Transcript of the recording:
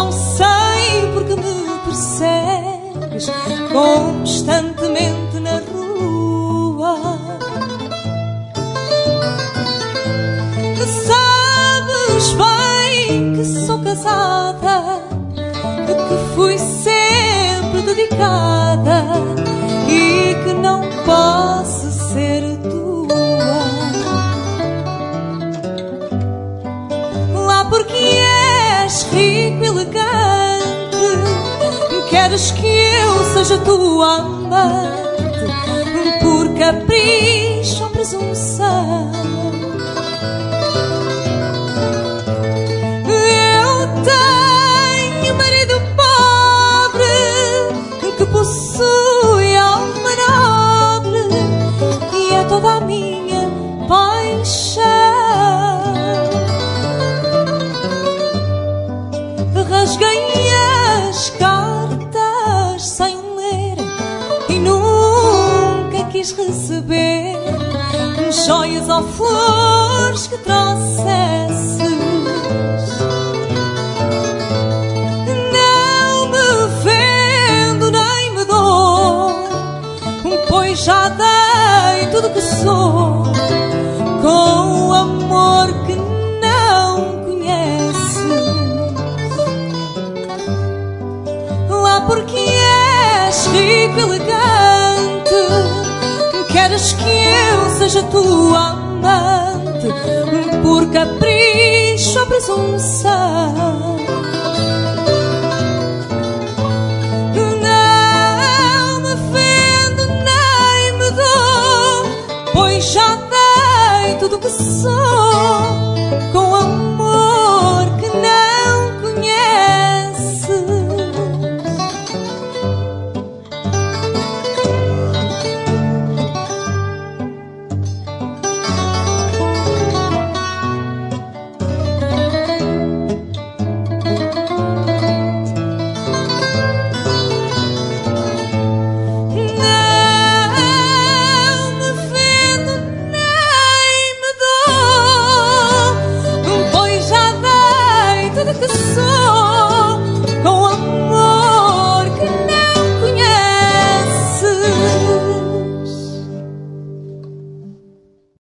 não sei porque me persegues constantemente na rua. Sabes bem que sou casada, que fui sempre dedicada e que não posso ser tua. Lá porque és rico e elegante, queres que eu seja tua amante, por capricho ou presunção. Eu tenho marido pobre que possui alma nobre e é toda a minha paixão. Rasguei as cartas sem ler e nunca quis receber joias ou flores que trouxesses. Não me vendo nem me dou, pois já dei tudo que sou com o amor que não conheces. Lá porque és rico e elegante, queres que eu seja tua amante, por capricho ou presunção. Não me vendo nem me dou, pois já dei tudo que sou